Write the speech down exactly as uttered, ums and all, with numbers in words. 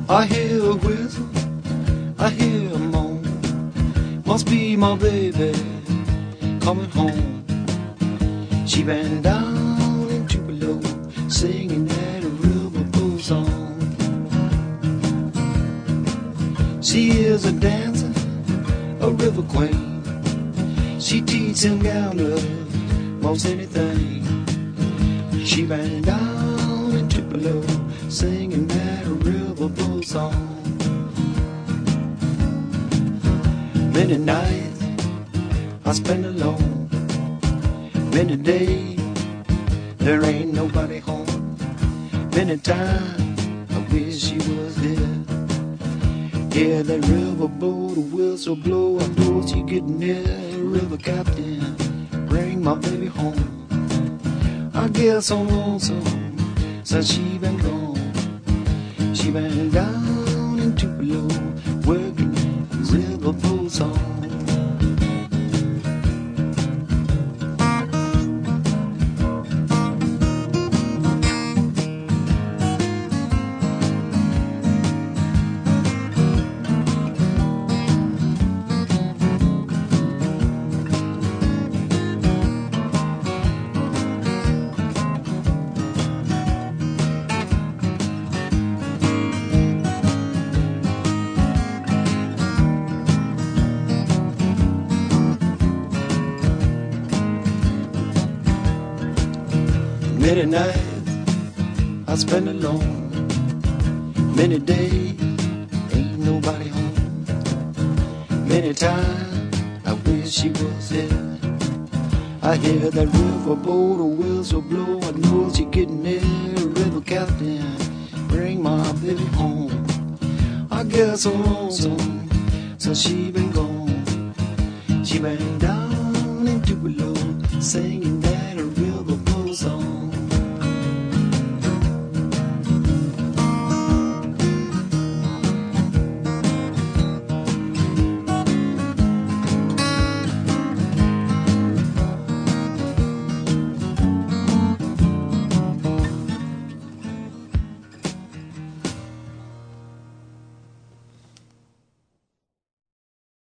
I hear a whistle, I hear a moan. Must be my baby coming home. She been down in Tupelo, singing that riverboat song. She is a dancer, a river queen. She teaching gamblers most anything. She been down in Tupelo, singing that riverboat song. Many nights I spend alone. Many days there ain't nobody home. Many times I wish she was here. Hear that riverboat whistle blow. I know she getting near. River captain, bring my baby home. I guess I'm lonesome since she been gone. She been down in Tupelo working riverboat song. Many nights I spend alone. Many days ain't nobody home. Many times I wish she was here. I hear that riverboat whistle blow. I know she getting near. River captain, bring my baby home. I guess I'm lonesome since she been gone. She been down in Tupelo singing